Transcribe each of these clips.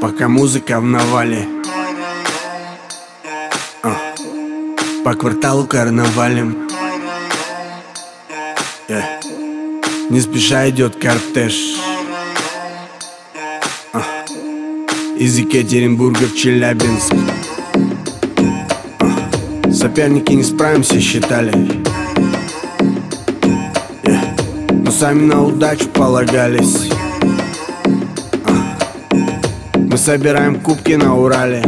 Пока музыка в навале, по кварталу карнавалем, не спеша идет кортеж из Екатеринбурга в Челябинск. Соперники не справимся, считали, но сами на удачу полагались. Мы собираем кубки на Урале.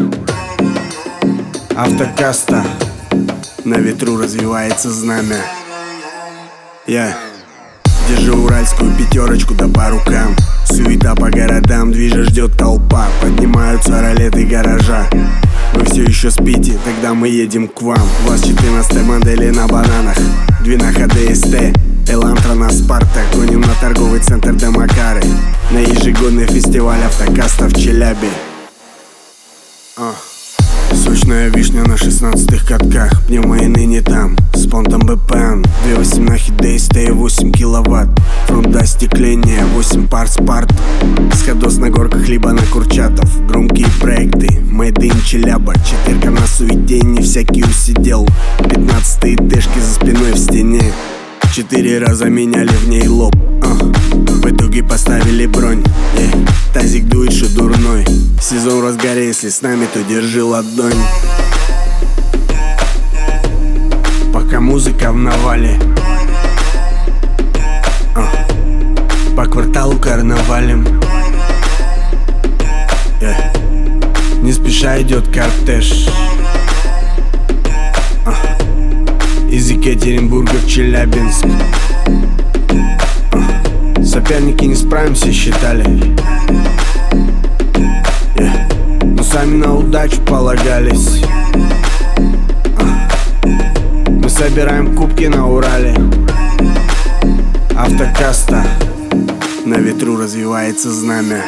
Автокаста, на ветру развивается знамя. Я держу уральскую пятерочку да по рукам. Суета по городам, движа ждет толпа. Поднимаются ролеты гаража. Вы все еще спите, тогда мы едем к вам. ВАЗ-14 модели на бананах, Двинаха ДСТ, Элантра на Спарта. Гоним на торговый центр до Макары, на ежегодный фестиваль Автокаста в Челябе. Сочная вишня на 16-х катках, пневмо и ныне там, с понтом БПН. 2.18 ДСТ и 8 киловатт. Фронта остекления, 8 пар спарт. Сходос на горках, либо на Курчатов. Громкие проекты, Made in Челяба. Четверка на суете, не всякий усидел. 15-е тэшки за спиной в стене. 4 раза меняли в ней лоб. В итоге поставили бронь. Тазик дует, что дурной. Сезон в разгаре, если с нами, то держи ладонь. Пока музыка в навале, по кварталу карнавалем, не спеша идет кортеж из Екатеринбурга в Челябинск. Соперники не справимся, считали, но сами на удачу полагались. Мы собираем кубки на Урале. Автокаста, на ветру развивается знамя.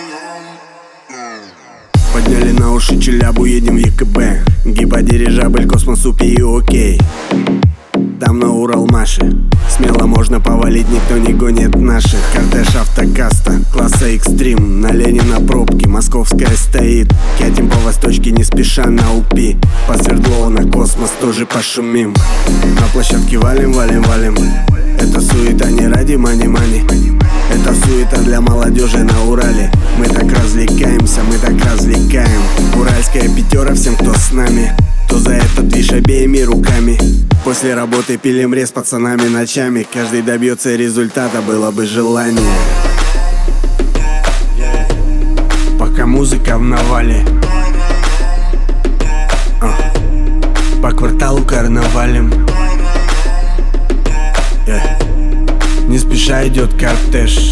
Подняли на уши Челябу, едем в ЕКБ. Гиподирижабль, космос, упи и окей. Там на Урал маши, смело можно повалить, никто не гонит наших. Кортеж Автокаста, класса экстрим, на Ленина пробки, московская стоит. Катим по восточке не спеша на упи, по Свердлову на космос тоже пошумим. На площадке валим, валим, валим. Это суета не ради мани-мани, это суета для молодежи на Урале. Мы так развлекаемся, мы так развлекаем. Уральская пятера всем, кто с нами, кто за этот движ обеими руками. После работы пилим рез пацанами ночами. Каждый добьется результата, было бы желание. Пока музыка в навале, по кварталу карнавалем, не спеша идет кортеж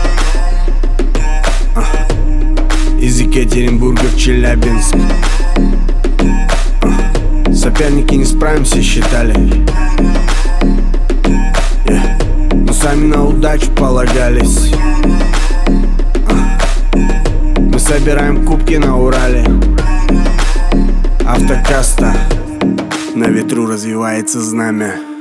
из Екатеринбурга в Челябинск. Соперники не справимся, считали, но сами на удачу полагались. Мы собираем кубки на Урале. Автокаста, на ветру развивается знамя.